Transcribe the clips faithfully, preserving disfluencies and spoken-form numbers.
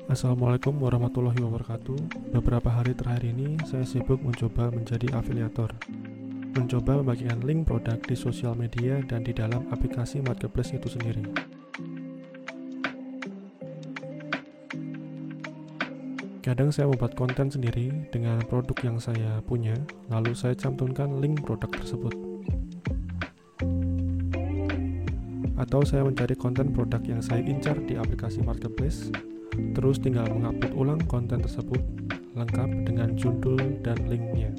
Assalamualaikum warahmatullahi wabarakatuh. Beberapa hari terakhir ini saya sibuk mencoba menjadi afiliator, mencoba membagikan link produk di sosial media dan di dalam aplikasi marketplace itu sendiri. Kadang saya membuat konten sendiri dengan produk yang saya punya, lalu saya cantumkan link produk tersebut. Atau saya mencari konten produk yang saya incar di aplikasi marketplace, terus tinggal mengupload ulang konten tersebut lengkap dengan judul dan linknya.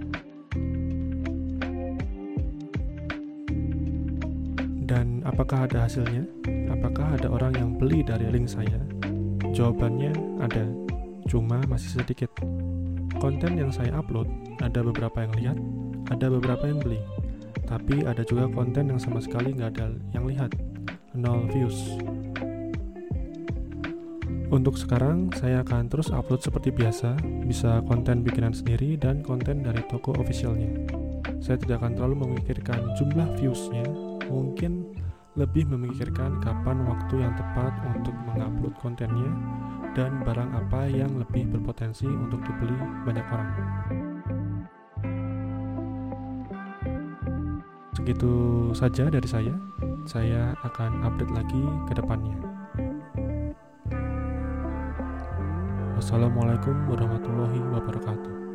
Dan apakah ada hasilnya? Apakah ada orang yang beli dari link saya? Jawabannya ada, cuma masih sedikit. Konten yang saya upload, ada beberapa yang lihat, ada beberapa yang beli. Tapi ada juga konten yang sama sekali nggak ada yang lihat, nol views. Untuk sekarang, saya akan terus upload seperti biasa, bisa konten bikinan sendiri dan konten dari toko officialnya. Saya tidak akan terlalu memikirkan jumlah viewsnya, mungkin lebih memikirkan kapan waktu yang tepat untuk mengupload kontennya dan barang apa yang lebih berpotensi untuk dibeli banyak orang. Segitu saja dari saya, saya akan update lagi ke depannya. Wassalamualaikum warahmatullahi wabarakatuh.